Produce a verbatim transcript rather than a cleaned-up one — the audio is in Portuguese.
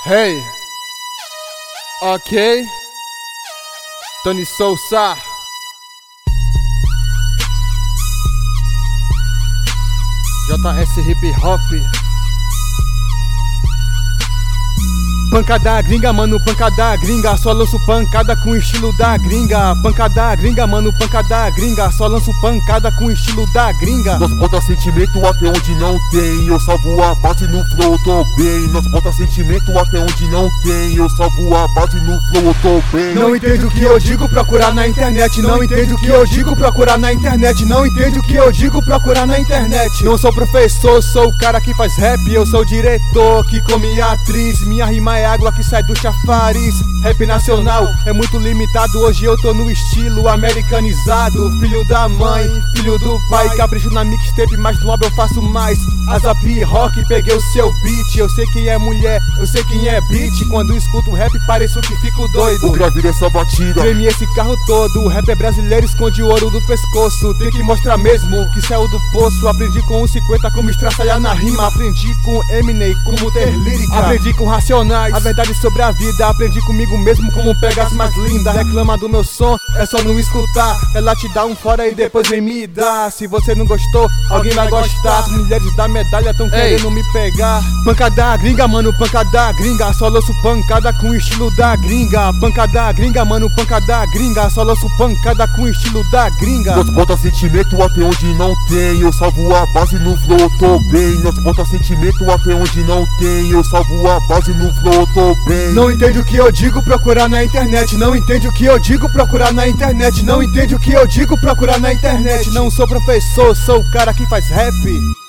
Hey, ok, Tony Souza. J S Hip Hop. Pancada gringa, mano, pancada gringa. Só lanço pancada com estilo da gringa. Pancada gringa, mano, pancada gringa. Só lanço pancada com estilo da gringa. Nós bota sentimento até onde não tem. Eu salvo a base no flow, eu tô bem. Nós bota sentimento até onde não tem. Eu salvo a base no flow, eu tô bem. Não entende o que eu digo, procurar na internet. Não entende o que eu digo, procurar na internet. Não entende o que eu digo, procurar na internet. Não sou professor, sou o cara que faz rap. Eu sou o diretor que come a atriz. Minha rima é água que sai do chafariz. Rap nacional é muito limitado. Hoje eu tô no estilo americanizado. Filho da mãe, filho do pai. Capricho na mixtape, mas no álbum eu faço mais. Azap rock, peguei o seu beat. Eu sei quem é mulher, eu sei quem é beat. Quando escuto rap pareço que fico doido. Vou gravar essa batida, treme esse carro todo. O rap é brasileiro, esconde o ouro do pescoço. Tem que mostrar mesmo que saiu do poço. Aprendi com um cinquenta como estraçalhar na rima. Aprendi com Eminem como ter lírica. Aprendi com Racionais a verdade sobre a vida. Aprendi comigo mesmo como pegar as mais lindas. Reclama do meu som, é só não escutar. Ela te dá um fora e depois vem me dar. Se você não gostou, alguém vai gostar. As mulheres da medalha tão querendo me pegar. Pancada gringa, mano, pancada gringa. Só lanço pancada com estilo da gringa. Pancada gringa, mano, pancada gringa. Só lanço pancada com estilo da gringa. Nós bota sentimento até onde não tem. Eu salvo a base no flow, eu tô bem. Nós bota sentimento até onde não tem. Eu salvo a base no flow, eu tô bem. Não entende o que eu digo, procurar na internet. Não entende o que eu digo, procurar na internet. Não entende o que eu digo, procurar na internet. Não sou professor, sou o cara que faz rap.